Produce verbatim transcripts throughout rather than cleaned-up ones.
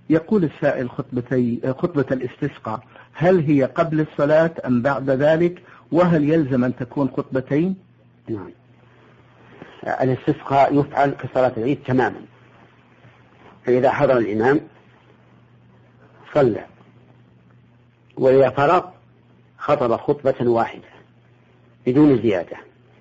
يقول السائل خطبتي خطبة الاستسقاء هل هي قبل الصلاة أم بعد ذلك، وهل يلزم أن تكون خطبتين؟ نعم. الاستسقاء يفعل كصلاة العيد تماما، فإذا حضر الإمام صلى، وإذا فرغ خطب خطبة واحدة بدون زيادة،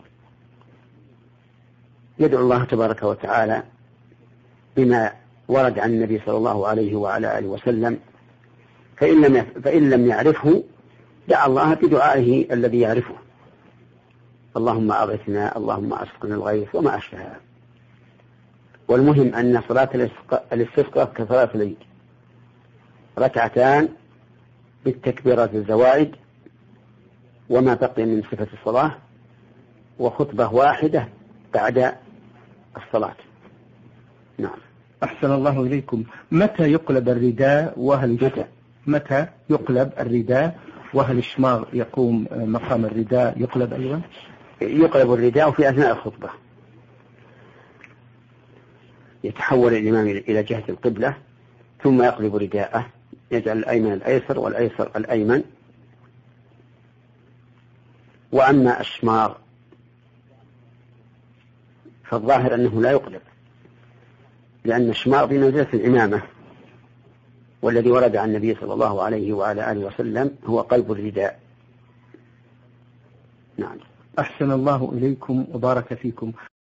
يدعو الله تبارك وتعالى بما ورد عن النبي صلى الله عليه وعلى آله وسلم، فإن لم فإن لم يعرفه دعا الله بدعائه الذي يعرفه: اللهم أغثنا، اللهم أسقنا الغيث، وما أشبهها. والمهم أن صلاة الاستسقاء كصلاة العيد، ركعتان بالتكبيرات الزوائد وما بقي من صفة الصلاة، وخطبة واحدة بعد الصلاة. نعم. أحسن الله إليكم. متى يقلب الرداء وهل متى متى يقلب الرداء وهل الشماغ يقوم مقام الرداء يقلب أيضا؟ يقلب الرداء في أثناء الخطبة، يتحول الإمام إلى جهة القبلة ثم يقلب رداءه، يجعل الأيمن الأيسر والأيسر الأيمن. وأما الشماغ فالظاهر أنه لا يقلب، لأن الشماغ بمنزلة الإمامة، والذي ورد عن النبي صلى الله عليه وعلى آله وسلم هو قلب الرداء. نعم. أحسن الله إليكم وبارك فيكم.